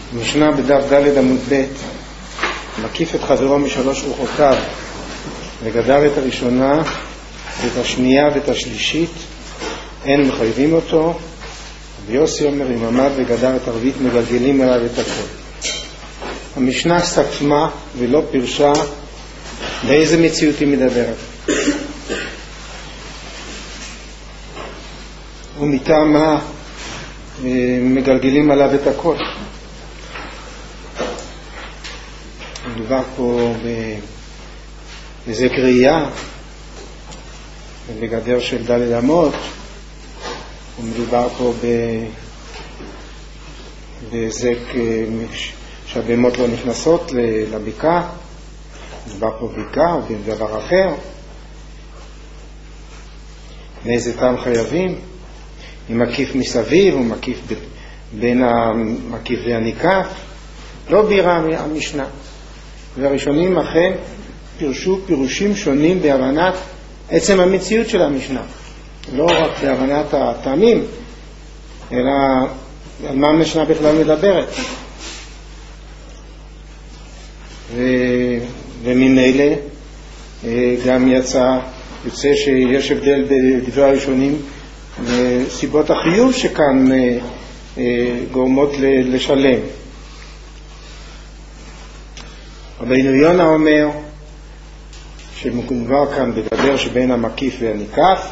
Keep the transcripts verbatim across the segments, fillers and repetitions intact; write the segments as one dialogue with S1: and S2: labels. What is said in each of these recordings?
S1: משנה בדף ד' עמוד ב', מקיף את חברו משלוש רוחותיו וגדר את הראשונה ואת השנייה ואת השלישית, אין מחייבים אותו. ויוסי אומר, אם עמד וגדר את הרביעית מגלגלים עליו את הכל. המשנה סתמה ולא פירשה באיזה מציאות היא מדברת, ומטעם מה מגלגלים עליו את הכל. מדובר פה באיזה קריאה בגדר של ד' אמות, ומדובר פה באיזה שהבהמות לא נכנסות לבקעה, מדובר פה בקעה או בדבר אחר. מאיזה טעם חייבים? אם מקיף מסביב או מקיף בין המקיף והניקף, לא בירה המשנה. והראשונים אכן פירשו פירושים שונים בהבנת עצם המציאות של המשנה, לא רק בהבנת הטעמים, אלא על מה המשנה בכלל מדברת. ו... וממילא גם יצא, יוצא שיש הבדל בדברי הראשונים וסיבות החיוב שכאן גורמות לשלם. רבינו יונה אומר שמדובר כאן בגדר שבין המקיף והניקף,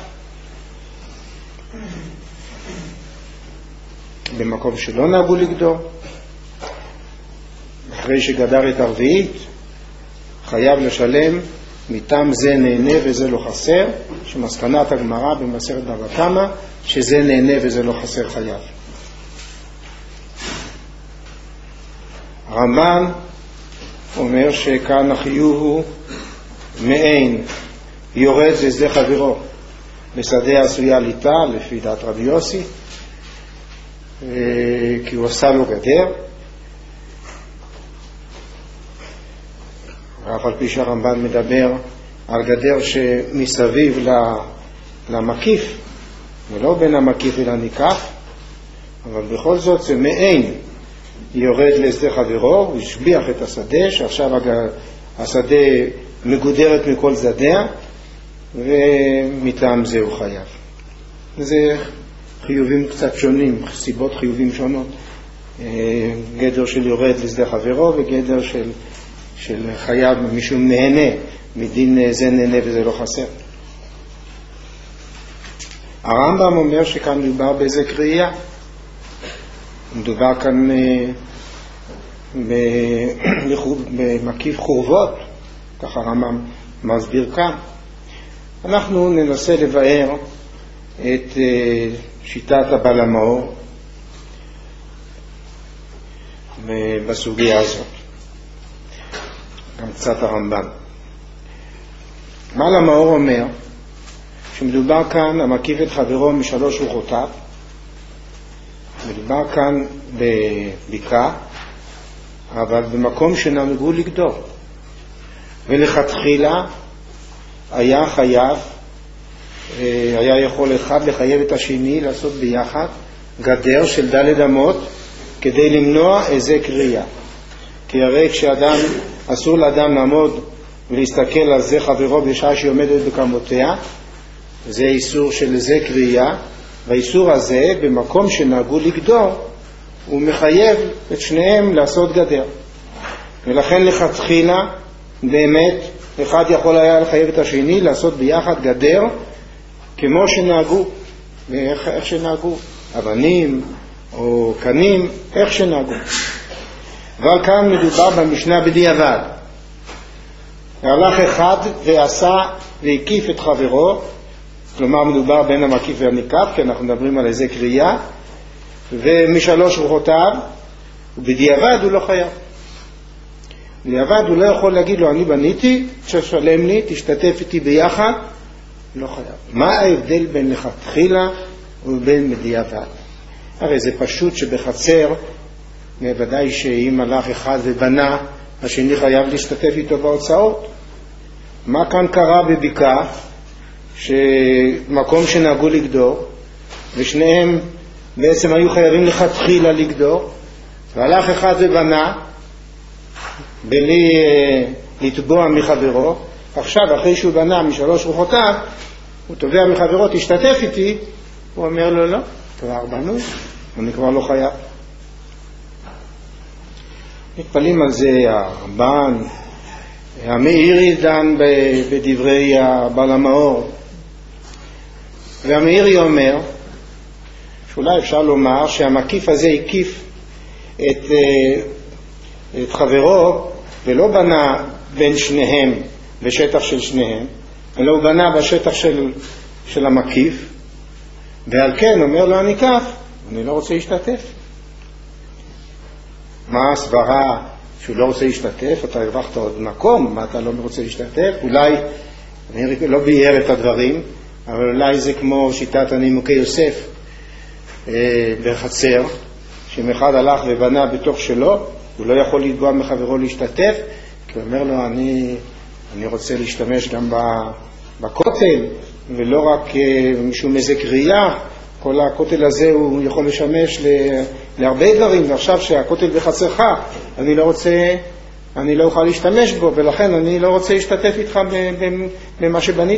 S1: במקום שלא נהגו לגדור. אחרי שגדר את הרביעית חייב לשלם, מטעם זה נהנה וזה לא חסר, שמסקנת הגמרא במסכת בבא קמא שזה נהנה וזה לא חסר חייב. הרמב"ן אומר שכאן החיוב הוא מעין יורד לשדה חברו בשדה עשויה ליטה, לפי דעת רבי יוסי, כי הוא עשה לו גדר. אף על פי שהרמב"ן מדבר על גדר שמסביב למקיף ולא בין המקיף ולניקף, אבל בכל זאת זה מעין יורד לשדה חברו, הוא השביח את השדה, שעכשיו השדה מגודרת מכל צדדיה, ומטעם זה הוא חייב. זה חיובים קצת שונים, סיבות חיובים שונות, גדר של יורד לשדה חברו וגדר של של חייב משום נהנה, מדין זה נהנה וזה לא חסר. הרמב"ם אומר שכאן מדובר באיזה קריאה, מדובר כאן במקיף חורבות, ככה הרמב"ם מסביר כאן. אנחנו ננסה לבאר את שיטת הבעל המאור בסוגיה הזאת, גם קצת הרמב"ן. בעל המאור אומר שמדובר כאן המקיף את חברו משלוש רוחותיו, מדובר כאן בבקעה, אבל במקום שנהגו לגדור, ולכתחילה היה חייב, היה יכול אחד לחייב את השני לעשות ביחד גדר של ד' אמות כדי למנוע איזה קריאה. כי הרי כשאדם, אסור לאדם לעמוד ולהסתכל על זה חברו בשעה שהיא עומדת בקמותיה, זה איסור של זה קריאה, והאיסור הזה במקום שנהגו לגדור הוא מחייב את שניהם לעשות גדר. ולכן לכתחילה באמת אחד יכול היה לחייב את השני לעשות ביחד גדר כמו שנהגו, ואיך איך שנהגו, אבנים או קנים, איך שנהגו. אבל כאן מדובר במשנה בדיעבד. הלך אחד ועשה והקיף את חברו, כלומר מדובר בין המקיף והניקף, כי אנחנו מדברים על איזה קריאה, ומשלוש רוחותיו, ובדיעבד הוא לא חייב. בדיעבד הוא לא יכול להגיד לו, אני בניתי, תשלם לי, תשתתף איתי ביחד, לא חייב. מה ההבדל בין לכתחילה ובין בדיעבד? הרי זה פשוט שבחצר, ודאי שאם הלך אחד ובנה, השני חייב להשתתף איתו בהוצאות. מה כאן קרה בבקעה? שמקום שנהגו לגדור, ושניהם בעצם היו חייבים לכתחילה לגדור, והלך אחד ובנה, בלי אה, לתבוע מחברו. עכשיו, אחרי שהוא בנה משלוש רוחותיו, הוא תובע מחברו, תשתתף איתי. הוא אומר לו, לא, כבר בנו, אני כבר לא חייב. מתפלים על זה הרמב"ן, המאירי דן בדברי הבעל המאור, והמאירי אומר שאולי אפשר לומר שהמקיף הזה הקיף את, את חברו ולא בנה בין שניהם בשטח של שניהם, אלא הוא בנה בשטח של, של המקיף, ועל כן אומר לו הניקף, אני לא רוצה להשתתף. מה הסברה שהוא לא רוצה להשתתף? אתה הרווחת עוד מקום, מה אתה לא רוצה להשתתף? אולי, אני לא ביאר את הדברים, אבל אולי זה כמו שיטת הנימוקי יוסף אה, בחצר, שאם אחד הלך ובנה בתוך שלו, הוא לא יכול לתבוע מחברו להשתתף, כי הוא אומר לו, אני, אני רוצה להשתמש גם בכותל, ולא רק אה, משום איזה קריאה, כל הכותל הזה הוא יכול לשמש להרבה דברים, ועכשיו שהכותל בחצרך, אני לא רוצה, אני לא אוכל להשתמש בו, ולכן אני לא רוצה להשתתף איתך במה שבנית.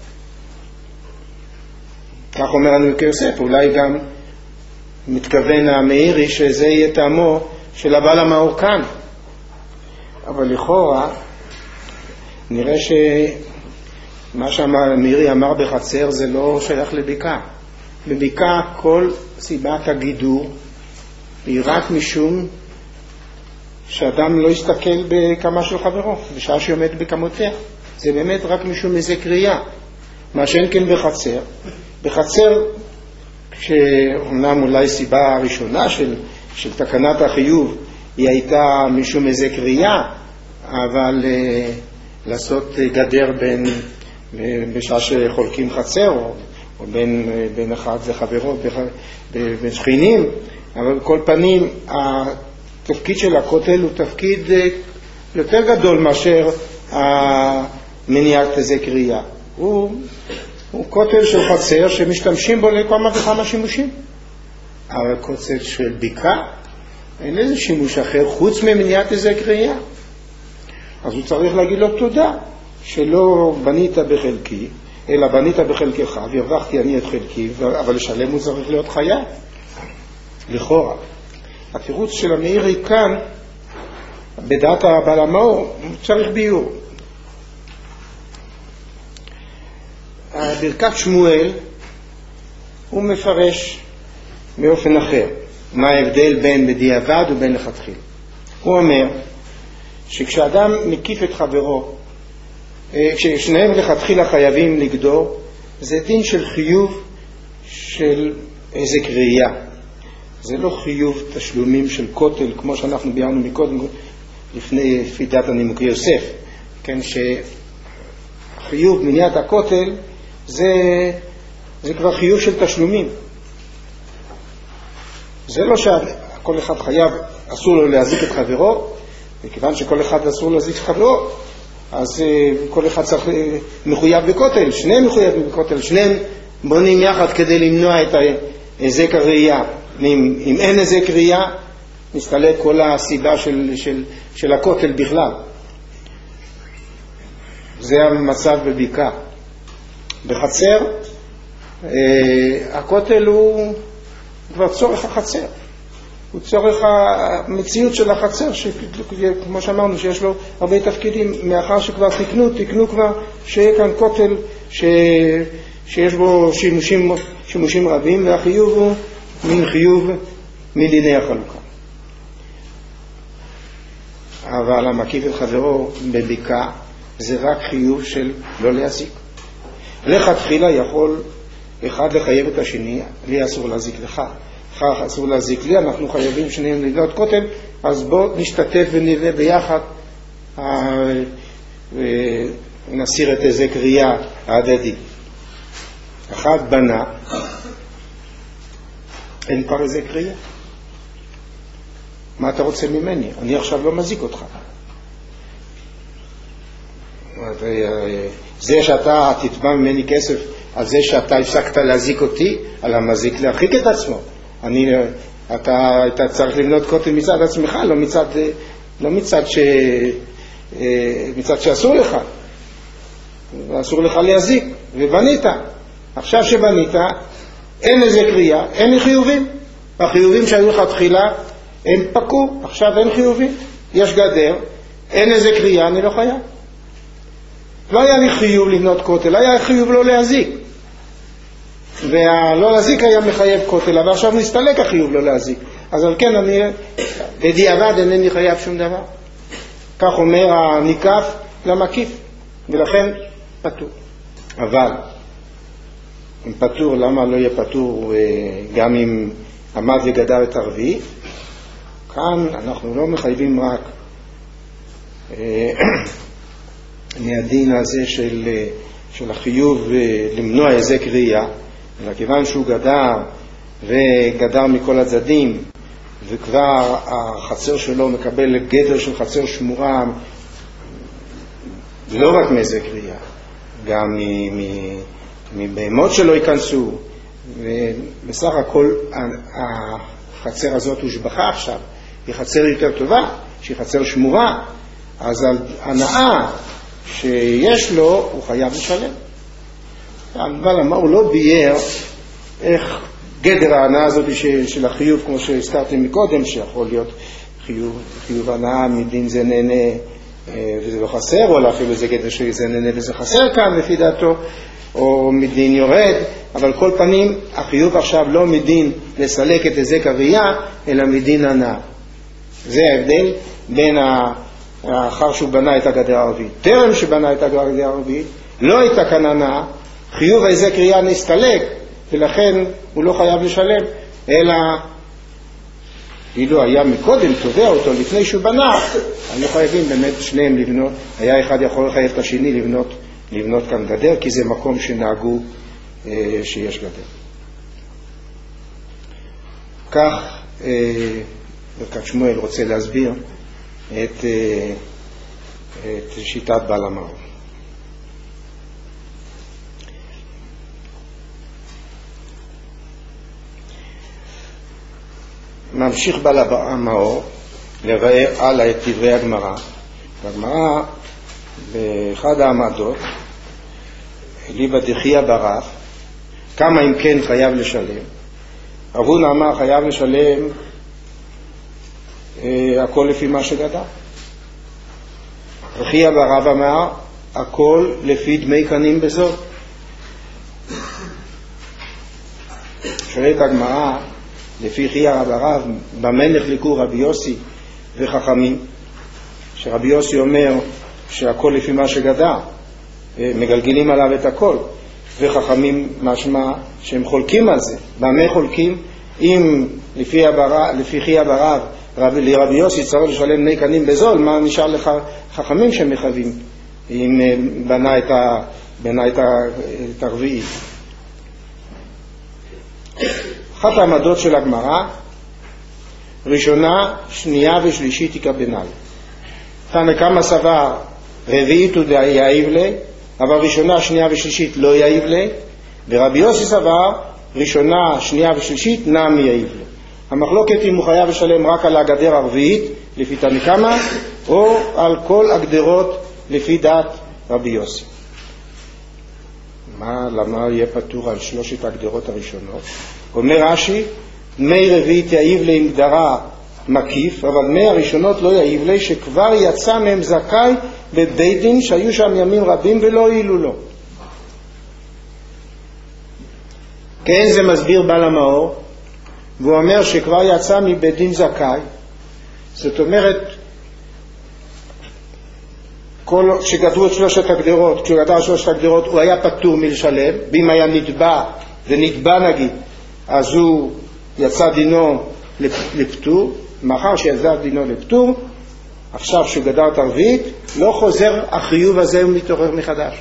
S1: כך אומר לנו כיוסף, אולי גם מתכוון המאירי שזה יהיה טעמו של הבעל המאור כאן. אבל לכאורה, נראה שמה שהמאירי אמר בחצר זה לא שייך לבקעה. בבקעה כל סיבת הגידור היא רק משום שאדם לא יסתכל בכמה של חברו בשעה שעומד בכמותיה. זה באמת רק משום איזה קריאה. מה שאין כן בחצר. בחצר, שאומנם אולי סיבה הראשונה של, של תקנת החיוב היא הייתה משום איזה קריאה, אבל uh, לעשות גדר בין, בשעה שחולקים חצר או או בין, בין אחד לחברו, בין שכנים, אבל בכל פנים, התפקיד של הכותל הוא תפקיד יותר גדול מאשר מניעת איזה קריאה. הוא, הוא כותל של חצר שמשתמשים בו לכמה וכמה שימושים. אבל כותל של בקעה, אין איזה שימוש אחר חוץ ממניעת איזה קריאה. אז הוא צריך להגיד לו תודה, שלא בנית בחלקי, אלא בנית בחלקך, והרווחתי אני את חלקי, אבל לשלם הוא צריך להיות חייב. לכאורה. התירוץ של המאירי כאן, בדעת הבעל המאור, הוא צריך ביור. ברכת שמואל, הוא מפרש באופן אחר. מה ההבדל בין בדיעבד ובין לכתחילה. הוא אומר, שכשאדם מקיף את חברו, כששניהם לכתחילה חייבים לגדור, זה דין של חיוב של איזה קריאה. זה לא חיוב תשלומים של כותל, כמו שאנחנו ביארנו מקודם, לפני פידת הנימוקי יוסף. כן, שחיוב מניעת הכותל, זה, זה כבר חיוב של תשלומים. זה לא שכל אחד חייב, אסור לו להזיק את חברו, וכיוון שכל אחד אסור לו להזיק את חברו, אז כל אחד צריך מחויב בכותל, שניהם מחויבים בכותל, שניהם בונים יחד כדי למנוע את היזק הראייה. אם, אם אין היזק ראייה, מסתלק כל הסיבה של, של, של הכותל בכלל. זה המצב בבקעה. בחצר, הכותל הוא כבר צורך החצר. הוא צורך המציאות של החצר, שכמו שאמרנו שיש לו הרבה תפקידים, מאחר שכבר תקנו, תקנו כבר שיהיה כאן כותל ש... שיש בו שימושים, שימושים רבים, והחיוב הוא מין חיוב מדיני החלוקה. אבל המקיף את חברו בבקעה זה רק חיוב של לא להזיק. לכתחילה יכול אחד לחייב את השני, לי אסור להזיק לך, לך אסור להזיק לי, אנחנו חייבים שניהם לבנות כותל, אז בוא נשתתף ונבנה ביחד ונסיר את איזה קריאה ההדדית. אחד בנה, אין כבר איזה קריאה. מה אתה רוצה ממני? אני עכשיו לא מזיק אותך. זה שאתה תתבע ממני כסף על זה שאתה הפסקת להזיק אותי, על המזיק להרחיק את עצמו. אני, אתה, אתה צריך לבנות כותל מצד עצמך, לא מצד, לא מצד, ש, מצד שאסור לך. אסור לך להזיק, ובנית. עכשיו שבנית, אין איזה קריאה, אין לי חיובים. החיובים שהיו לך תחילה, הם פקעו, עכשיו אין חיובים. יש גדר, אין איזה קריאה, אני לא חייב. לא היה לי חיוב לבנות כותל, היה חיוב לא להזיק. והלא להזיק היה מחייב כותל, אבל עכשיו נסתלק החיוב לא להזיק. אז על כן אני, בדיעבד אינני חייב שום דבר. כך אומר הניקף למקיף, ולכן פטור. אבל, אם פטור, למה לא יהיה פטור גם אם עמד וגדר את הרביעי? כאן אנחנו לא מחייבים רק מהדין הזה של, של החיוב למנוע היזק ראייה, אלא כיוון שהוא גדר וגדר מכל הצדדים, וכבר החצר שלו מקבל גדר של חצר שמורה, לא רק מהיזק ראייה, גם מבהמות שלא ייכנסו, ובסך הכל החצר הזאת הושבחה עכשיו, היא חצר יותר טובה, שהיא חצר שמורה, אז הנאה שיש לו הוא חייב לשלם. אבל מה הוא לא בייר איך גדר ההנאה הזאת של החיוב, כמו שהזכרתי מקודם, שיכול להיות חיוב, חיוב הנאה מדין זה נהנה וזה לא חסר, או אפילו זה גדר שזה נהנה וזה חסר כאן לפי דעתו, או מדין יורד, אבל כל פנים החיוב עכשיו לא מדין לסלק את היזק הראייה, אלא מדין הנאה. זה ההבדל בין האחר שהוא בנה את הגדר הרביעית. טרם שבנה את הגדר הרביעית לא הייתה כאן הנאה, חיוב היזק ראייה נסתלק, ולכן הוא לא חייב לשלם, אלא אילו היה מקודם תובע אותו לפני שהוא בנה, היו חייבים באמת שניהם לבנות, היה אחד יכול לחייב את השני לבנות, לבנות כאן גדר, כי זה מקום שנהגו אה, שיש גדר. כך אה, ברכת שמואל רוצה להסביר את, אה, את שיטת בעל המאור. ממשיך בעל המאור לבאר הלאה את דברי הגמרא. הגמרא באחד העמדות, ליבא דחיה ברב, כמה אם כן חייב לשלם. רב הונא אמר חייב לשלם אה, הכל לפי מה שגדל. דחיה ברב אמר הכל לפי דמי קנים בזאת. שואלת הגמרא, לפי חיה רב הרב, במה נחלקו רבי יוסי וחכמים? שרבי יוסי אומר שהכל לפי מה שגדע, מגלגלים עליו את הכל, וחכמים משמע שהם חולקים על זה. במה חולקים? אם לפי, הבר... לפי חיה ברב רב... לרבי יוסי צריך לשלם בני קנים בזול, מה נשאר לך חכמים שמחייבים אם בנה את, ה... בנה את, ה... את הרביעי? אחת העמדות של הגמרא, ראשונה, שנייה ושלישית יקבנן. תנא קמא סבר רביעית הוא יעיב לי, אבל ראשונה, שנייה ושלישית לא יעיב לי, ורבי יוסי סבר ראשונה, שנייה ושלישית נם יעיב לי. המחלוקת אם הוא חייב לשלם רק על הגדר הרביעית לפי תנא קמא, או על כל הגדרות לפי דעת רבי יוסי. מה, למה יהיה פטור על שלושת הגדרות הראשונות? אומר רש"י, דמי רביעית יעיב לי עם גדרה מקיף, אבל דמי הראשונות לא יעיב לי, שכבר יצא מהם זכאי בבית דין שהיו שם ימים רבים ולא העילו לו. כן, זה מסביר בעל המאור, והוא אומר שכבר יצא מבית דין זכאי. זאת אומרת, כל שגדרו את שלושת הגדרות, כשהוא גדר שלושת הגדרות הוא היה פטור מלשלם, ואם היה נתבע ונתבע נגיד, אז הוא יצא דינו לפטור. מאחר שיצא דינו לפטור, עכשיו שהוא גדר את הרביעית, לא חוזר החיוב הזה ומתעורר מחדש.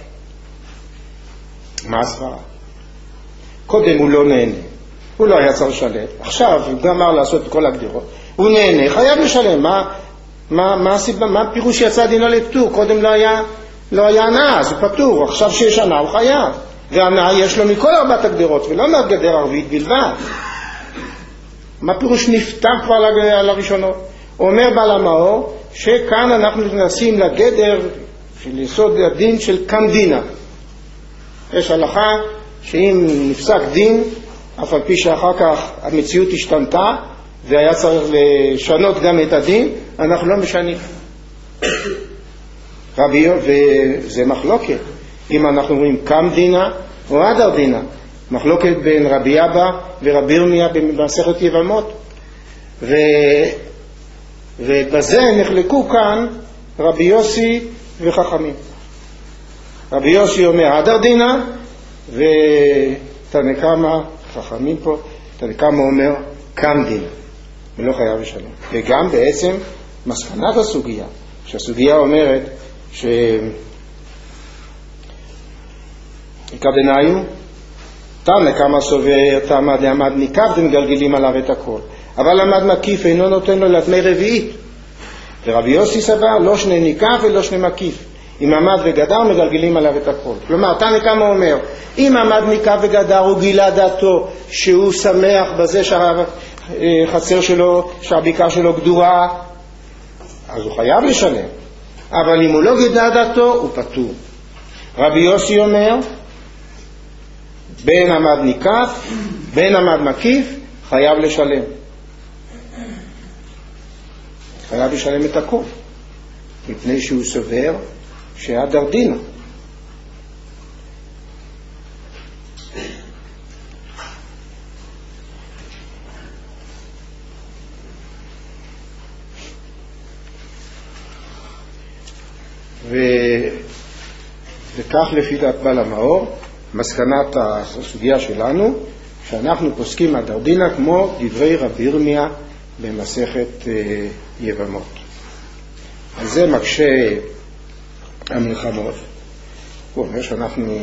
S1: מה הסברה? קודם הוא לא נהנה, הוא לא היה צריך לשלם, עכשיו הוא גמר לעשות את כל הגדרות, הוא נהנה, חייב לשלם. מה, מה, מה הסיבה, מה הפירוש שיצא דינו לפטור? קודם לא היה, לא היה הנאה, אז הוא פטור, עכשיו שיש הנאה הוא חייב, והנאה יש לו מכל ארבעת הגדרות ולא מהגדר הרביעית בלבד. מה פירוש נפתח כבר על הראשונות? אומר בעל המאור שכאן אנחנו נכנסים לגדר של יסוד הדין של קמדינה. יש הלכה שאם נפסק דין, אף על פי שאחר כך המציאות השתנתה והיה צריך לשנות גם את הדין, אנחנו לא משנים. רבי, וזה מחלוקת, אם אנחנו אומרים קמדינה או אדר דינה, מחלוקת בין רבי אבא ורבי ירמיה במסכת יבמות, ו... ובזה נחלקו כאן רבי יוסי וחכמים. רבי יוסי אומר אדר דינה, ותנא קמא, חכמים פה, תנא קמא אומר קמדינה, ולא חייב לשלם. וגם בעצם מסקנת הסוגיה, שהסוגיה אומרת ש... כבנאיו, תנא קמא סובר, תמא דעמד ניקף דמגלגלים עליו את הכל. אבל עמד מקיף אינו נותן לו לדמי רביעית. ורבי יוסי סבר, לא שני ניקף ולא שני מקיף. אם עמד וגדר מגלגלים עליו את הכל. כלומר, תנא קמא אומר, אם עמד ניקף וגדר הוא גילה דעתו שהוא שמח בזה שהחצר שלו, שהבקעה שלו גדורה, אז הוא חייב לשלם. אבל אם הוא לא גילה דעתו, הוא פטור. רבי יוסי אומר, בין עמד ניקף, בין עמד מקיף, חייב לשלם. חייב לשלם את הכל. מפני שהוא סובר שאדר דינה. ו... וכך לפי דעת בעל המאור, מסקנת הסוגיה שלנו, שאנחנו פוסקים אדר דינה כמו דברי רבי ירמיה במסכת יבמות. אז זה מקשה המלחמות. הוא אומר שאנחנו,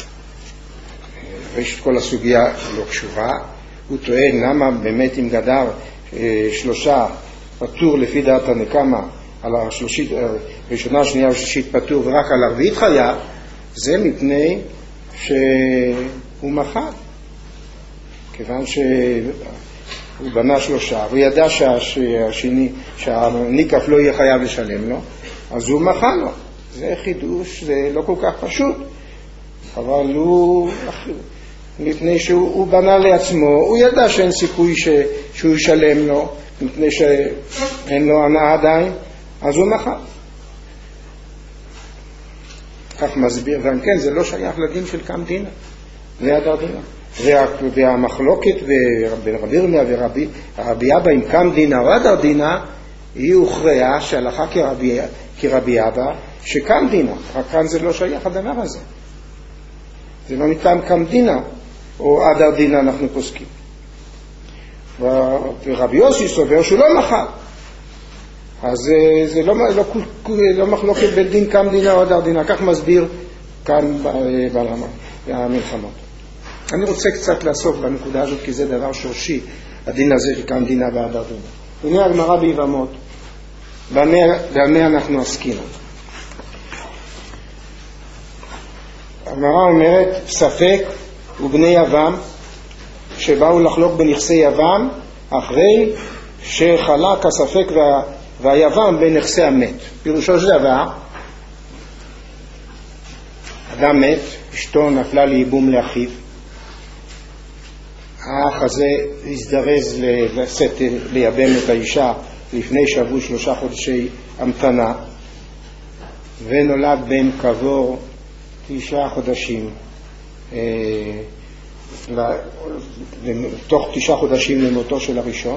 S1: יש את כל הסוגיה לא קשורה, הוא טוען למה באמת אם גדר שלושה פטור לפי דעת תנא קמא, על השלושית, ראשונה, שנייה ושלישית פטור ורק על הרביעית חייב, זה מפני שהוא מחל. כיוון שהוא בנה שלושה, הוא ידע שהשני, שהניקף לא יהיה חייב לשלם לו, אז הוא מחל לו. זה חידוש, זה לא כל כך פשוט, אבל הוא, מפני שהוא בנה לעצמו, הוא ידע שאין סיכוי ש, שהוא ישלם לו, מפני שאין לו הנאה עדיין, אז הוא מחל. כך מסביר, ואם כן, זה לא שייך לדין של קמדינה, זה אדר דינה. והמחלוקת בין רבי ירמיה ורבי אבא עם קמדינה או אדר דינה, היא הוכרעה שהלכה כרבי, כרבי אבא, שקמדינה, רק כאן זה לא שייך הדבר הזה. זה לא ניתן קמדינה, או אדר דינה אנחנו פוסקים. ורבי יוסי סובר שהוא לא מחל. אז זה לא, לא, לא מחלוקת בין דין קמדינה או אדר דינה, כך מסביר כאן במלחמות. אני רוצה קצת לעסוק בנקודה הזאת, כי זה דבר שורשי, הדין הזה של קמדינה ואדר דינה. הנה הגמרא ביבמות, במה אנחנו עסקים. הגמרא אומרת, ספק ובני יוון שבאו לחלוק בנכסי יוון אחרי שחלק הספק וה, והיוון בין נכסי המת. פירושו של דבר, אדם מת, אשתו נפלה לייבום לאחיו, האח הזה הזדרז לשאת לייבם את האישה לפני שעברו שלושה חודשי המתנה, ונולד בן כעבור תשעה חודשים, תוך תשעה חודשים למותו של הראשון,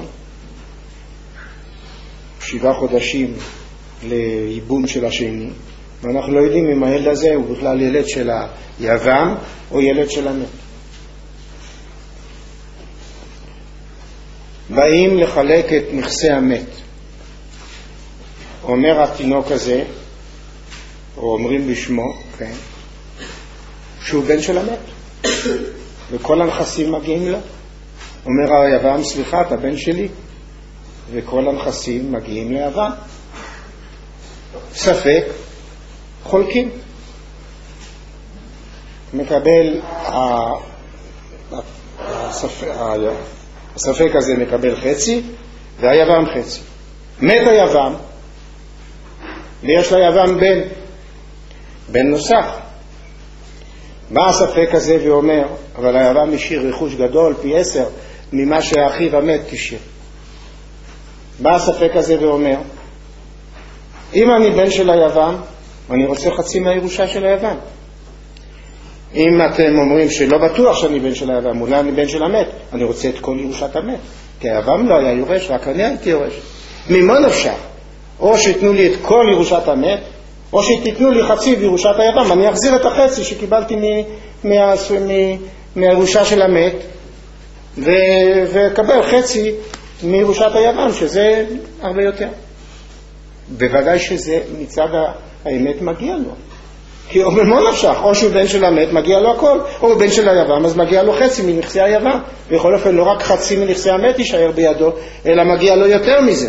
S1: שבעה חודשים לייבום של השני, ואנחנו לא יודעים אם הילד הזה הוא בכלל ילד של היוון או ילד של המת. באים לחלק את נכסי המת. אומר התינוק הזה, או אומרים בשמו, כן, שהוא בן של המת, וכל הנכסים מגיעים לו. אומר היוון, סליחה, אתה בן שלי, וכל הנכסים מגיעים ליוון. ספק, חולקים. מקבל הספק, הספק הזה מקבל חצי, והיבם חצי. מת היבם, ויש ליבם בן, בן נוסף. בא הספק הזה ואומר, אבל היבם השאיר רכוש גדול, פי עשר, ממה שאחיו המת תשאיר. בא הספק הזה ואומר, אם אני בן של היבם, אני רוצה חצי מהירושה של היבם. אם אתם אומרים שלא בטוח שאני בן של היבם, אולי אני בן של המת, אני רוצה את כל ירושת המת. כי היבם לא היה יורש, רק אני הייתי יורש. ממה נפשך? או שיתנו לי את כל ירושת המת, או שתיתנו לי חצי בירושת היבם. אני אחזיר את החצי שקיבלתי מהירושה של המת, וקבל חצי מירושת היבם, שזה הרבה יותר. בוודאי שזה מצד האמת מגיע לו. כי או במה נפשך, או שהוא בן של המת, מגיע לו הכל, או הוא בן של היבם, אז מגיע לו חצי מנכסי היבם. בכל אופן, לא רק חצי מנכסי המת יישאר בידו, אלא מגיע לו יותר מזה.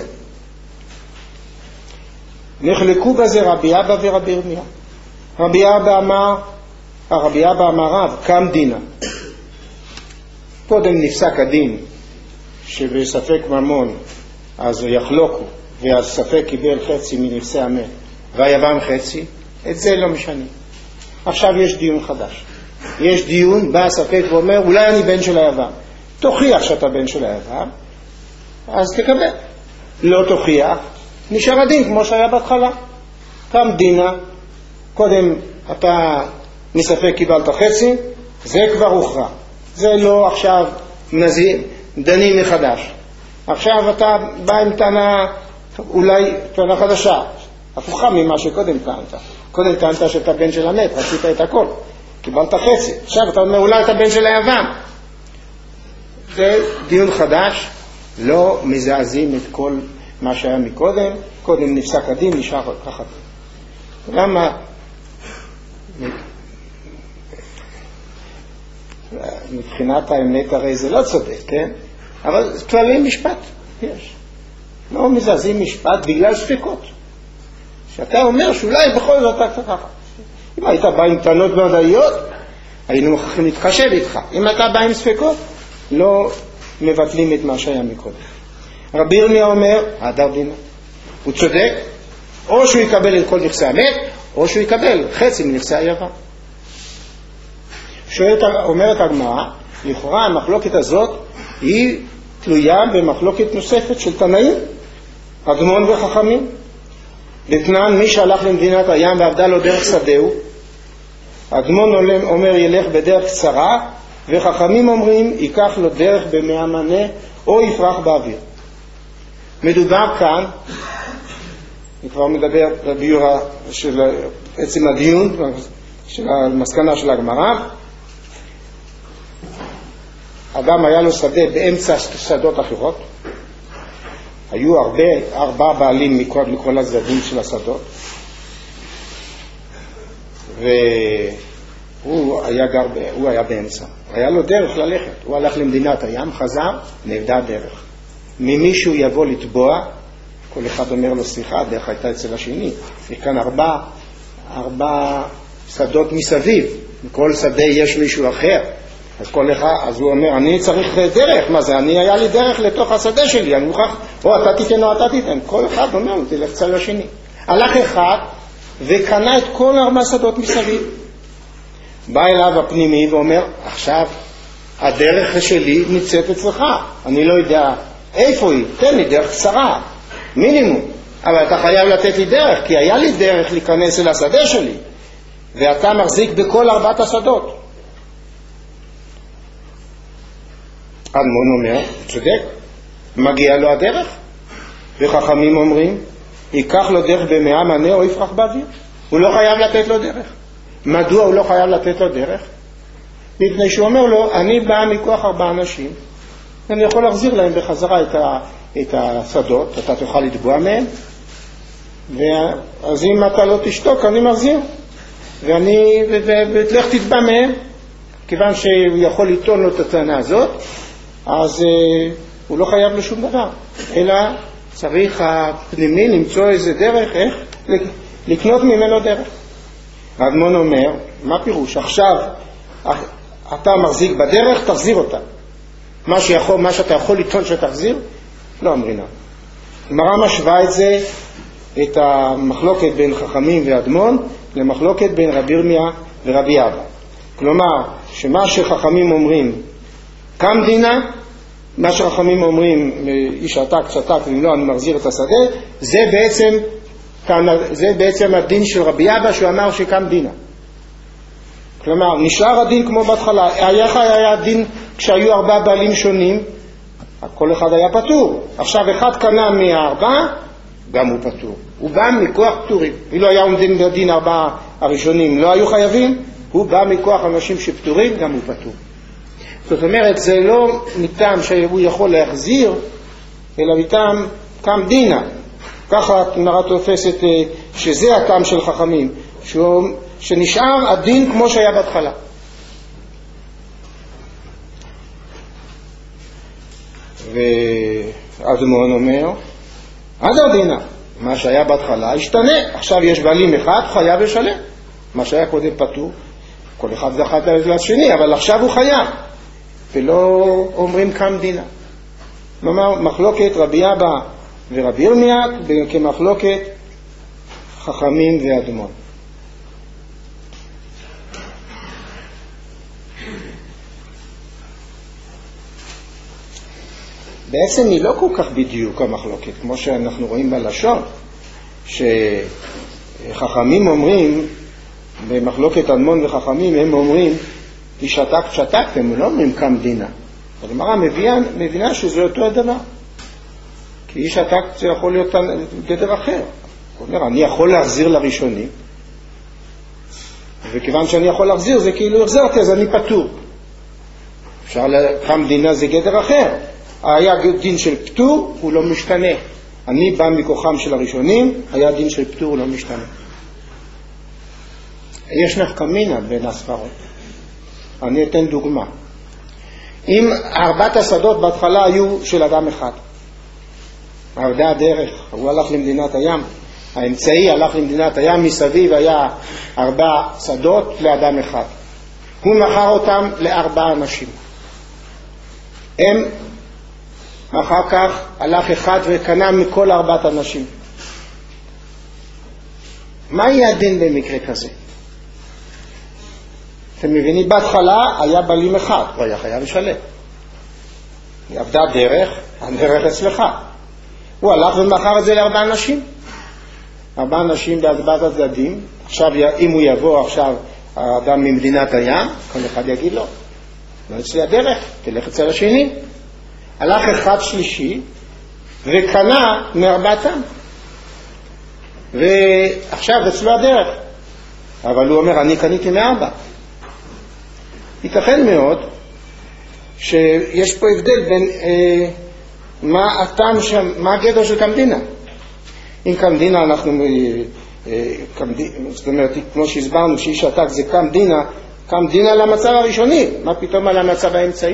S1: נחלקו בזה רבי אבא ורבי ירמיה. רבי אבא אמר, הרבי אבא אמר רב, קם דינה. קודם נפסק הדין, שבספק ממון, אז יחלוקו, והספק קיבל חצי מנכסי המת, והיבם חצי, את זה לא משנה. עכשיו יש דיון חדש. יש דיון, בא הספק ואומר, אולי אני בן של היבם. תוכיח שאתה בן של היבם, אז תקבל. לא תוכיח, נשאר הדין כמו שהיה בהתחלה. קם דינה, קודם אתה מספק קיבלת חצי, זה כבר הוכרע. זה לא עכשיו נזים, דנים מחדש. עכשיו אתה בא עם טענה, אולי טענה חדשה, הפוכה ממה שקודם טענת. קודם טענת שאתה בן של המת, רצית את הכל, קיבלת חצי. עכשיו אתה אומר, אולי אתה בן של היבם. זה דיון חדש, לא מזעזים את כל מה שהיה מקודם. קודם נפסק הדין, נשאר ככה. למה? מבחינת האמת הרי זה לא צודק, כן? אבל כללי משפט יש. לא מזעזים משפט בגלל ספקות. שאתה אומר שאולי בכל זאת אתה ככה. אם היית בא עם טענות מדעיות, היינו מוכרחים להתחשב איתך. אם אתה בא עם ספקות, לא מבטלים את מה שהיה מקודם. רבי ירמיה אומר, הדר דינה. הוא צודק, או שהוא יקבל את כל נכסי המת, או שהוא יקבל חצי מנכסי היבם. שואלת, אומרת הגמרא, לכאורה המחלוקת הזאת היא תלויה במחלוקת נוספת של תנאים, אדמון וחכמים. לתנן, מי שהלך למדינת הים ועבדה לו דרך שדהו, אדמון אומר ילך בדרך קצרה, וחכמים אומרים ייקח לו דרך במאה מנה או יפרח באוויר. מדובר כאן, אני כבר מדבר בביור של עצם הדיון, של המסקנה של הגמרא. אדם היה לו שדה באמצע שדות אחרות, היו הרבה, ארבע בעלים מכל, מכל הצדדים של השדות, והוא היה גר, הוא היה באמצע, היה לו דרך ללכת, הוא הלך למדינת הים, חזר, נבדה דרך. ממישהו יבוא לטבוע, כל אחד אומר לו סליחה, הדרך הייתה אצל השני, וכאן ארבע, ארבע שדות מסביב, בכל שדה יש מישהו אחר, אז כל אחד, אז הוא אומר, אני צריך דרך, מה זה? אני, היה לי דרך לתוך השדה שלי, אני מוכרח, או אתה תיתן או אתה תיתן. כל אחד אומר, תלך צל לשני. הלך אחד, וקנה את כל ארבע שדות מסביב. בא אליו הפנימי ואומר, עכשיו, הדרך שלי נמצאת אצלך. אני לא יודע איפה היא, תן לי דרך קצרה, מינימום. אבל אתה חייב לתת לי דרך, כי היה לי דרך להיכנס אל השדה שלי. ואתה מחזיק בכל ארבעת השדות. אדמון אומר, צודק, מגיע לו הדרך, וחכמים אומרים, ייקח לו דרך במאה מנה או יפרח באוויר. הוא לא חייב לתת לו דרך. מדוע הוא לא חייב לתת לו דרך? מפני שהוא אומר לו, אני בא מכוח ארבעה אנשים, אני יכול להחזיר להם בחזרה את, ה, את השדות, אתה תוכל לתבוע מהם, אז אם אתה לא תשתוק, אני מחזיר, ואני, ולך תתבע מהם, כיוון שהוא יכול לטעון לו את הטענה הזאת, אז אה, הוא לא חייב לשום דבר, אלא צריך הפנימי למצוא איזה דרך, איך? לקנות ממנו דרך. האדמון אומר, מה פירוש? עכשיו אתה מחזיק בדרך, תחזיר אותה. מה שיכול, מה שאתה יכול לטעון שתחזיר, לא אמרינה. גמרא משווה את זה, את המחלוקת בין חכמים ואדמון, למחלוקת בין רבי ירמיה ורבי אבא. כלומר, שמה שחכמים אומרים, קם דינה, מה שחכמים אומרים, איש עתק, שתק, אם לא, אני מחזיר את השדה, זה בעצם, זה בעצם הדין של רבי אבא, שהוא אמר שקם דינה. כלומר, נשאר הדין כמו בהתחלה. היה היה דין כשהיו ארבעה בעלים שונים, כל אחד היה פטור. עכשיו אחד קנה מהארבעה, גם הוא פטור. הוא בא מכוח פטורים. אילו היה עומדים בדין ארבעה הראשונים לא היו חייבים, הוא בא מכוח אנשים שפטורים, גם הוא פטור. זאת אומרת, זה לא מטעם שהוא יכול להחזיר, אלא מטעם קם דינה. ככה הגמרא תופסת שזה הטעם של חכמים, שנשאר הדין כמו שהיה בהתחלה. ואדמון אומר, אדר דינה, מה שהיה בהתחלה השתנה, עכשיו יש בעלים אחד, חייב לשלם. מה שהיה קודם פטור, כל אחד זכה לשני, אבל עכשיו הוא חייב, ולא אומרים קם דינה. כלומר, מחלוקת רבי אבא ורבי ירמיה כמחלוקת חכמים ואדמון. בעצם היא לא כל כך בדיוק המחלוקת, כמו שאנחנו רואים בלשון, שחכמים אומרים, במחלוקת אדמון וחכמים, הם אומרים, כי שתק שתק, הם לא אומרים קם דינה. הגמרא מבינה, מבינה שזה אותו הדבר. כי איש שתק זה יכול להיות גדר אחר. הוא אומר, אני יכול להחזיר לראשונים, וכיוון שאני יכול להחזיר, זה כאילו החזרתי, אז אני פטור. אפשר קם דינה זה גדר אחר. היה דין של פטור, הוא לא משתנה. אני בא מכוחם של הראשונים, היה דין של פטור, הוא לא משתנה. יש נפקא מינה בין הספרות. אני אתן דוגמה. אם ארבעת השדות בהתחלה היו של אדם אחד, עבדה הדרך, הוא הלך למדינת הים, האמצעי הלך למדינת הים, מסביב היה ארבע שדות לאדם אחד. הוא מכר אותם לארבעה אנשים. הם אחר כך הלך אחד וקנה מכל ארבעת אנשים. מה יהיה הדין במקרה כזה? אתם מבינים, בהתחלה היה בעלים אחד, הוא היה חייב לשלם. היא עבדה דרך, הדרך אצלך. הוא הלך ומכר את זה לארבעה אנשים. ארבעה אנשים בארבעת הצדדים. עכשיו, אם הוא יבוא עכשיו האדם ממדינת הים, כל אחד יגיד לו, לא אצלי הדרך, תלך אצל השני. הלך אחד שלישי וקנה מארבעתם. ועכשיו אצלו הדרך. אבל הוא אומר, אני קניתי מארבע. ייתכן מאוד שיש פה הבדל בין אה, מה הטעם שם, מה הגדר של קם דינה. אם קם דינה אנחנו, אה, אה, קם דינה, זאת אומרת, כמו שהסברנו שאיש עתק זה קם דינה, קם דינה למצב הראשוני, מה פתאום על המצב האמצעי?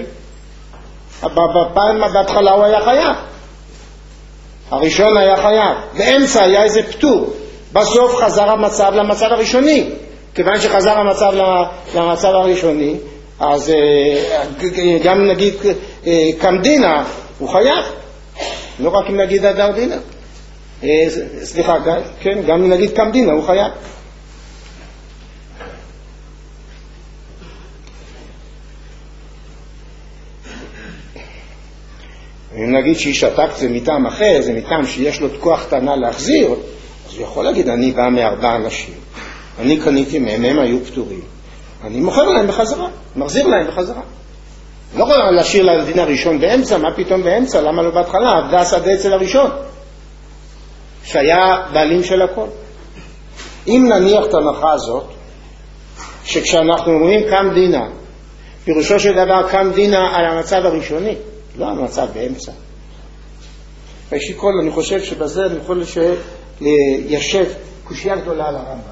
S1: בפעם בהתחלה הוא היה חייב, הראשון היה חייב, באמצע היה איזה פטור, בסוף חזר המצב למצב הראשוני. כיוון שחזר המצב למצב הראשוני, אז גם נגיד קם דינה הוא חייב, לא רק אם נגיד אדר דינה, סליחה, כן, גם אם נגיד קם דינה הוא חייב. אם נגיד שאיש עתק זה מטעם אחר, זה מטעם שיש לו כוח קטנה להחזיר, אז הוא יכול להגיד, אני בא מארבעה אנשים, אני קניתי מהם, הם היו פטורים, אני מוכר להם בחזרה, מחזיר להם בחזרה. לא יכול להשאיר לדין הראשון באמצע, מה פתאום באמצע, למה לא בהתחלה? עבדה השדה אצל הראשון, שהיה בעלים של הכל. אם נניח את הנחה הזאת, שכשאנחנו אומרים קם דינה, פירושו של דבר קם דינה על המצב הראשוני, לא המצב באמצע. ראשית כל, אני חושב שבזה אני יכול ליישב קושיה גדולה על הרמב"ם.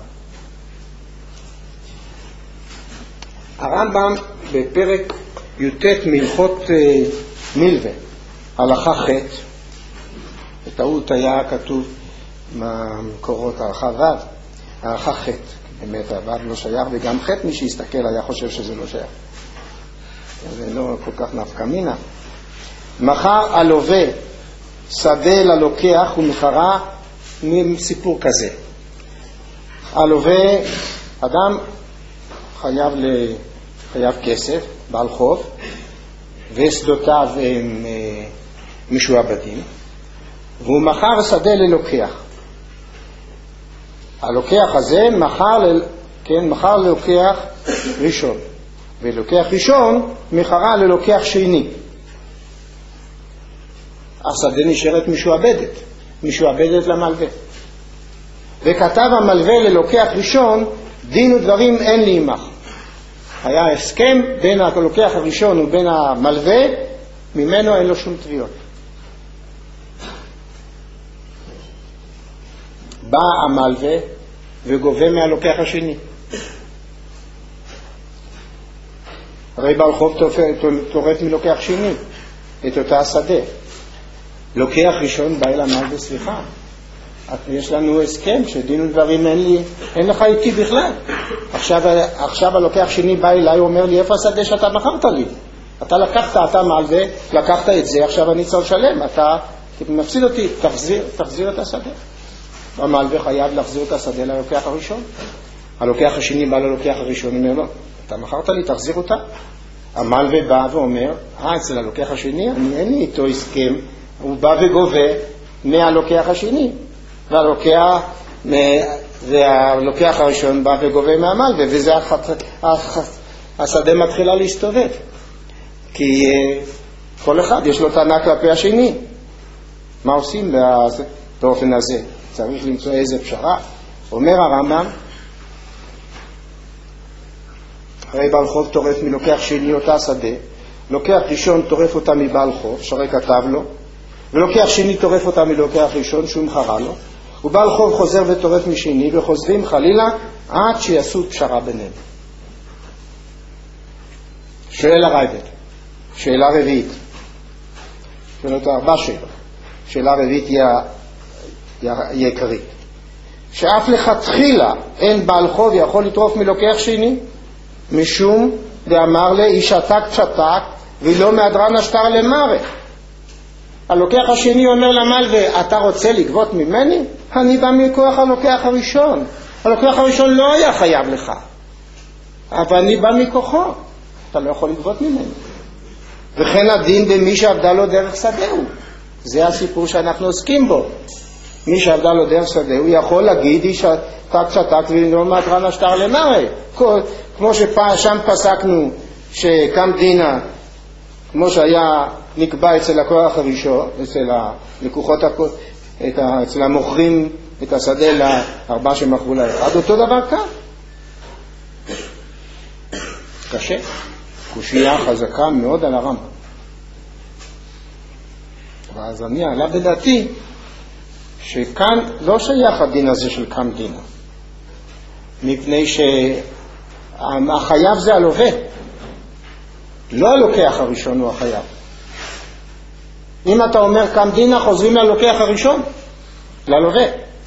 S1: הרמב"ם בפרק י"ט מהלכות מילווה, הלכה ח', בטעות היה כתוב במקורות הלכה ו', הלכה ח', באמת הו' לא שייך, וגם ח' מי שיסתכל היה חושב שזה לא שייך. זה לא כל כך נפקא מינה. מחר הלווה שדה ללוקח ומחרה, סיפור כזה. הלווה, אדם חייב, ל... חייב כסף, בעל חוב, ושדותיו הם משועבדים, והוא מחר שדה ללוקח. הלוקח הזה מחר, ל... כן, מחר ללוקח ראשון, ולוקח ראשון מחרה ללוקח שני. השדה נשארת משועבדת, משועבדת למלווה. וכתב המלווה ללוקח ראשון, דין ודברים אין לי עמך. היה הסכם בין הלוקח הראשון ובין המלווה, ממנו אין לו שום תביעות. בא המלווה וגובה מהלוקח השני. הרי בעל חוב תורף מלוקח שני את אותה השדה. לוקח ראשון בא אל המלווה, סליחה, יש לנו הסכם שדין ודברים אין לי, אין לך איתי בכלל. עכשיו, עכשיו הלוקח שני בא אליי, הוא אומר לי, איפה השדה שאתה מכרת לי? אתה לקחת, אתה מלווה, לקחת את זה, עכשיו אני צריך לשלם, אתה מפסיד אותי, תחזיר, תחזיר את השדה. המלווה חייב להחזיר את השדה ללוקח הראשון. הלוקח השני בא ללוקח הראשון, אומר לו, אתה מכרת לי, תחזיר אותה. המלווה בא ואומר, אה, אצל הלוקח השני, אני אין לי איתו הסכם, הוא בא וגובה מהלוקח השני. והלוקח, והלוקח הראשון בא וגובה מהמלווה, וזה השדה מתחילה להסתובב. כי כל אחד יש לו טענה כלפי השני. מה עושים באופן הזה? צריך למצוא איזה פשרה. אומר הרמב"ם, הרי בעל חוב טורף מלוקח שני אותה שדה, לוקח ראשון טורף אותה מבעל חוב, שהרי כתב לו, ולוקח שני טורף אותה מלוקח ראשון שהוא מחרה לו, ובעל חוב חוזר וטורף משני, וחוזרים חלילה עד שיעשו פשרה ביניהם. שואל הרייבד, שאלה רביעית, שואל אותו ארבע שאלות. שאלה רביעית היא עיקרית, שאף לכתחילה אין בעל חוב יכול לטרוף מלוקח שני, משום ואמר לי, איש שתק שתק ולא מהדרן השטר למראה. הלוקח השני אומר למלווה, אתה רוצה לגבות ממני? אני בא מכוח הלוקח הראשון. הלוקח הראשון לא היה חייב לך, אבל אני בא מכוחו, אתה לא יכול לגבות ממני. וכן הדין במי שעבדה לו דרך שדהו. זה הסיפור שאנחנו עוסקים בו. מי שעבדה לו דרך שדהו יכול להגיד, איש שתק שתק ולא מהדרן השטר למראה. כמו ששם פסקנו שקם דינה, כמו שהיה נקבע אצל הכוח הראשון, אצל הלקוחות, אצל המוכרים את השדה לארבע שמכרו לאחד, אותו דבר כאן. קשה, קושייה חזקה מאוד על הרמב"ם. ואז אני עלה בדעתי שכאן לא שייך הדין הזה של קם דינה, מפני שהחייב זה הלווה, לא הלוקח הראשון הוא החייב. אם אתה אומר קם דינה, חוזרים ללוקח הראשון, ללווה.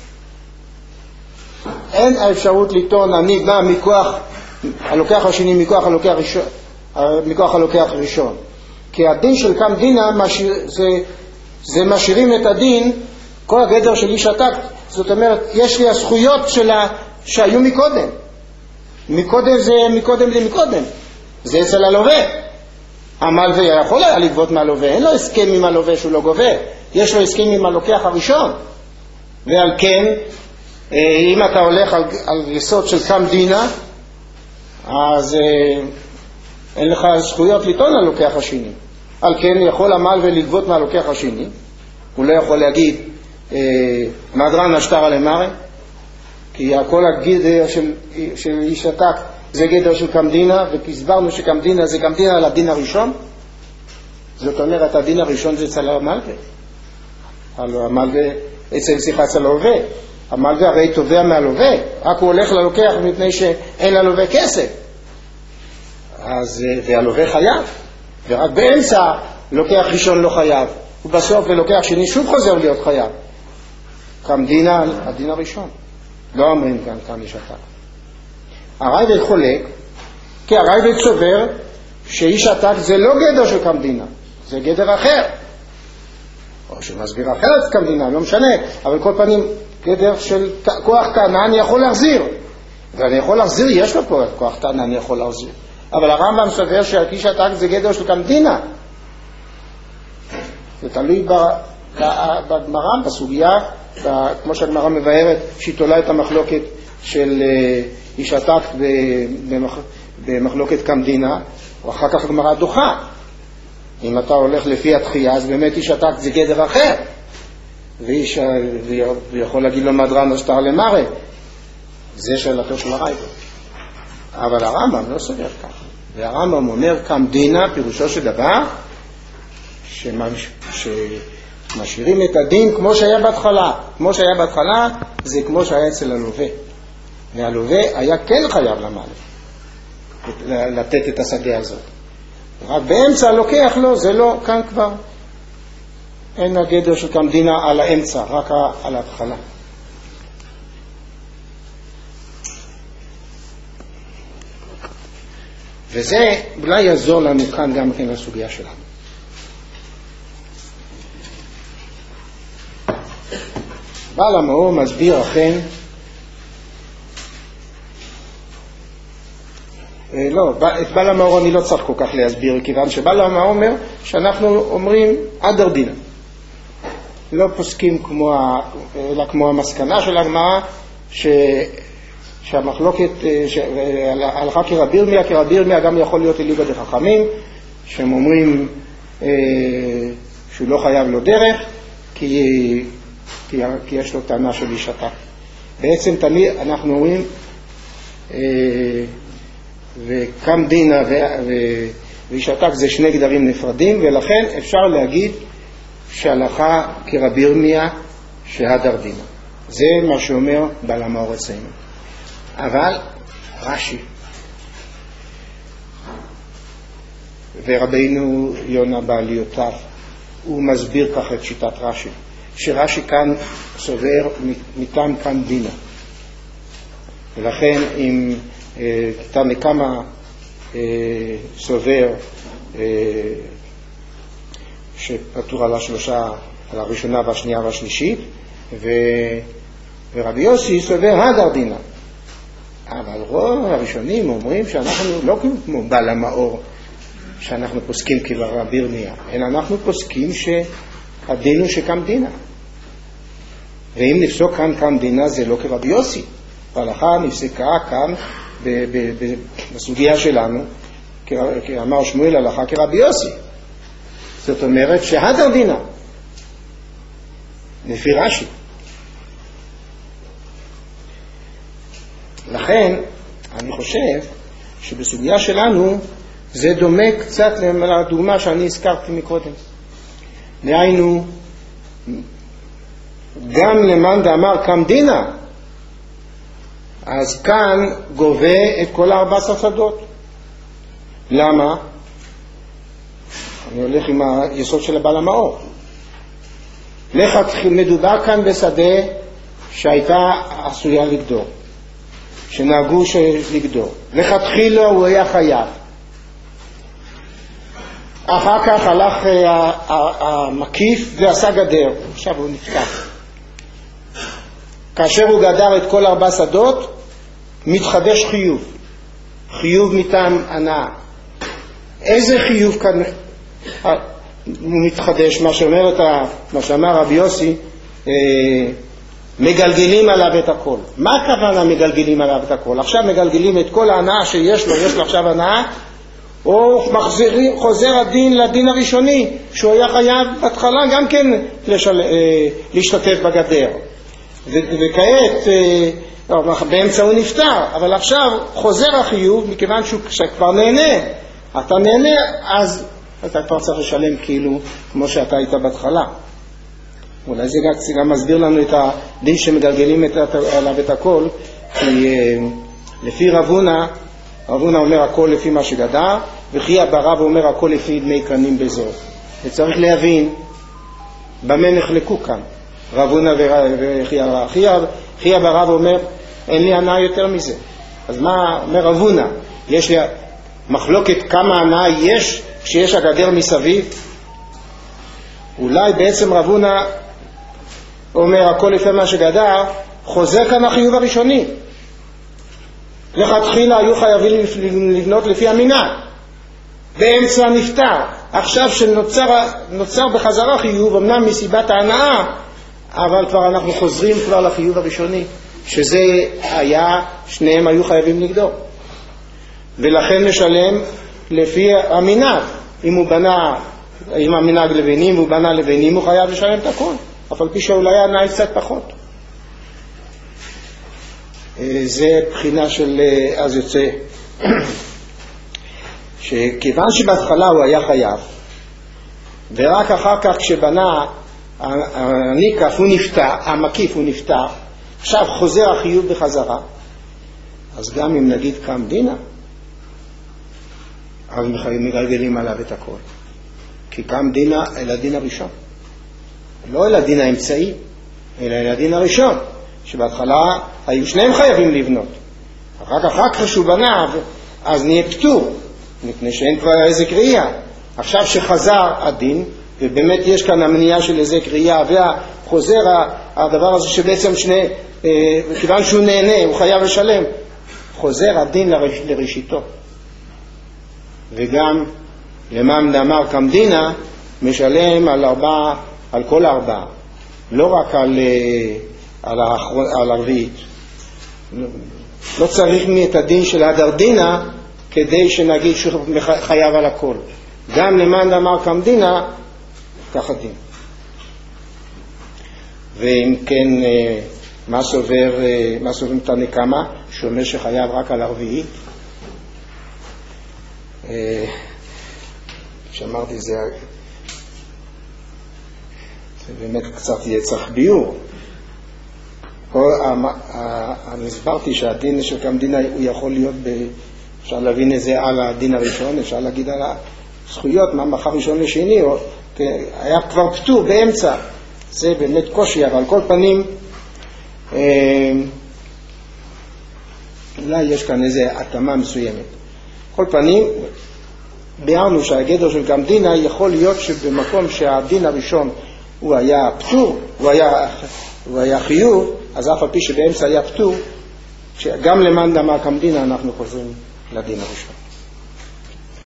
S1: אין האפשרות לטעון אני בא מכוח הלוקח השני, מכוח הלוקח הראשון, מכוח הלוקח הראשון. כי הדין של קם דינה משאיר, זה, זה משאירים את הדין, כל הגדר של איש שתק. זאת אומרת, יש לי הזכויות שלה שהיו מקודם. מקודם זה מקודם למקודם. זה אצל הלווה. המלווה יכול היה לגבות מהלווה, אין לו הסכם עם הלווה שהוא לא גובה, יש לו הסכם עם הלוקח הראשון. ועל כן, אם אתה הולך על, על יסוד של קם דינה, אז אין לך זכויות לטעון ללוקח השני. על כן יכול המלווה לגבות מהלוקח השני, הוא לא יכול להגיד מדרן השטר למראה, כי הכל הגדר של, של איש שתק זה גדר של קם דינה, וכסברנו שקם דינה זה קם דינה על הדין הראשון. זאת אומרת, הדין הראשון זה אצל המלווה. המלווה, אצל שיחה אצל הלווה. המלווה הרי תובע מהלווה, רק הוא הולך ללוקח מפני שאין ללווה כסף. אז, והלווה חייב. ורק באמצע לוקח ראשון לא חייב. ובסוף ולוקח שני שוב חוזר להיות חייב. קם דינה על הדין הראשון. לא אומרים כאן קם איש שתק. הרייבד חולק, כי הרייבד סובר שאיש שתק זה לא גדר של קם דינה, זה גדר אחר. או שמסביר אחרת כמדינה, לא משנה, אבל כל פנים גדר של כוח טענה אני יכול להחזיר. ואני יכול להחזיר, יש לו פה כוח טענה, אני יכול להחזיר. אבל הרמב"ם סובר שהקיש התק זה גדר של כמדינה. זה תלוי בגמרא, בסוגיה, כמו שהגמרא מבארת, שהיא תולה את המחלוקת של איש התק במחלוקת כמדינה, ואחר כך הגמרא דוחה. אם אתה הולך לפי התחייה, אז באמת איש התק זה גדר אחר. ואיש, ויכול להגיד לו מדרן או שטר למרא. זה שאלתו של הרייבד. אבל הרמב"ם לא סובר כך. והרמב"ם אומר כמדינה, פירושו של דבר, שמש... שמשאירים את הדין כמו שהיה בהתחלה. כמו שהיה בהתחלה, זה כמו שהיה אצל הלווה. והלווה היה כן חייב למלך לתת את השדה הזאת. רק באמצע לוקח לו, זה לא, כאן כבר אין הגדר של כמדינה על האמצע, רק על ההתחלה. וזה אולי יעזור לנו כאן גם כן לסוגיה שלנו. בעל המאור מסביר אכן, לא, את בעל המאור אני לא צריך כל כך להסביר, כיוון שבעל המאור אומר שאנחנו אומרים אדר דינא. לא פוסקים כמו, אלא כמו המסקנה של הגמרא, ש... שהמחלוקת, הלכה כרבי ירמיה, כרבי ירמיה גם יכול להיות אליבא דחכמים, שהם אומרים אה, שהוא לא חייב לו דרך, כי, כי, כי יש לו טענה של איש התק. בעצם תמיד אנחנו אומרים, אה, וכמדינה ואיש התק זה שני גדרים נפרדים, ולכן אפשר להגיד שהלכה כרבי ירמיה שהדר דינא. זה מה שאומר בעל המאור אצלנו. אבל רש"י ורבינו יונה בעליותיו, הוא מסביר כך את שיטת רש"י, שרש"י כאן סובר מטעם כמדינה. ולכן אם תנא קמא סובר שפטור על השלושה, על הראשונה והשנייה והשלישית, ורבי יוסי סובר הדר דינא. אבל רוב הראשונים אומרים שאנחנו לא כמו בעל המאור, שאנחנו פוסקים כרבי ירמיה, אלא אנחנו פוסקים שהדין הוא שכמדינה. ואם נפסוק כאן כמדינה זה לא כרבי יוסי. ההלכה נפסקה כאן בסוגיה שלנו, כאמר שמואל הלכה כרבי יוסי. זאת אומרת שהדר דינא, לפי רש"י. לכן אני חושב שבסוגיה שלנו זה דומה קצת לדוגמה שאני הזכרתי מקודם. דהיינו, גם למאן דאמר כמדינה, אז כאן גובה את כל ארבעת השדות. למה? אני הולך עם היסוד של הבעל המאור. מדובר כאן בשדה שהייתה עשויה לגדור, שנהגו לגדור. לכתחילה הוא היה חייב. אחר כך הלך המקיף ועשה גדר. עכשיו הוא נפתח. כאשר הוא גדר את כל ארבע שדות, מתחדש חיוב. חיוב מטעם הנאה. איזה חיוב כאן הוא מתחדש? מה שאומר את ה... מה שאמר רבי יוסי, אה, מגלגלים עליו את הכל. מה הכוונה מגלגלים עליו את הכל? עכשיו מגלגלים את כל ההנאה שיש לו, יש לו עכשיו הנאה, או מחזירים, חוזר הדין לדין הראשוני, שהוא היה חייב בהתחלה גם כן לשל... אה, להשתתף בגדר. ו... וכעת אה, באמצע הוא נפטר, אבל עכשיו חוזר החיוב, מכיוון שהוא כבר נהנה, אתה נהנה, אז אתה כבר צריך לשלם כאילו כמו שאתה היית בהתחלה. אולי זה גם מסביר לנו את הדין שמגלגלים עליו את הכל, כי לפי רבונה, רבונה אומר הכל לפי מה שגדר, וחייא ברב אומר הכל לפי דמי קנים בזו. וצריך להבין במה נחלקו כאן רבונה וחייא ברב. חייא ברב אומר אין לי הנאה יותר מזה. אז מה אומר רבונה? יש לי מחלוקת כמה הנאה יש כשיש הגדר מסביב, אולי בעצם רב הונא אומר הכל לפי מה שגדר, חוזר כאן החיוב הראשוני. לכתחילה היו חייבים לבנות לפי המנהג, באמצע נפטר, עכשיו שנוצר נוצר בחזרה חיוב, אמנם מסיבת ההנאה, אבל כבר אנחנו חוזרים כבר לחיוב הראשוני, שזה היה, שניהם היו חייבים לגדור, ולכן משלם לפי המנהג. אם הוא בנה, אם המנהג לבנים והוא בנה לבנים, הוא חייב לשלם את הכל, אבל פי שאולי הנאה קצת פחות. זה בחינה של אז יוצא שכיוון שבהתחלה הוא היה חייב, ורק אחר כך כשבנה הניקף הוא נפטר, המקיף הוא נפטר, עכשיו חוזר החיוב בחזרה, אז גם אם נגיד קם דינה, אז מגלגלים עליו את הכל, כי קם דינה אל הדין הראשון, לא אל הדין האמצעי, אלא אל הדין הראשון, שבהתחלה היו שניהם חייבים לבנות, רק אחר כך שהוא בנה, אז נהיה פטור, מפני שאין כבר איזה קריאה. עכשיו שחזר הדין, ובאמת יש כאן המניעה של איזה קריאה, והחוזר הדבר הזה שבעצם שני, כיוון שהוא נהנה, הוא חייב לשלם, חוזר הדין לראש, לראשיתו. וגם למען דאמר קם דינה, משלם על ארבע, על כל ארבעה, לא רק על, על, האחרון, על הרביעית. לא צריך את הדין של הדר דינה, כדי שנגיד שהוא חייב על הכל. גם למען דאמר קם דינה, כך הדין. ואם כן, מה סובר, מה סוברים תנא קמא, שאומר שחייב רק על הרביעית? שאמרתי, זה, זה באמת קצת יהיה צריך ביור. אני הסברתי שהדין של קם דינה הוא יכול להיות ב... אפשר להבין את זה על הדין הראשון, אפשר להגיד על הזכויות, מה מחר ראשון לשני, או, היה כבר פטור באמצע, זה באמת קושי, אבל על כל פנים, אה, אולי יש כאן איזו התאמה מסוימת. כל פנים, ביארנו שהגדר של קם דינה יכול להיות שבמקום שהדין הראשון הוא היה פטור, הוא היה, הוא היה חיוב, אז אף על פי שבאמצע היה פטור, גם למען דאמר קם דינה אנחנו חוזרים לדין הראשון.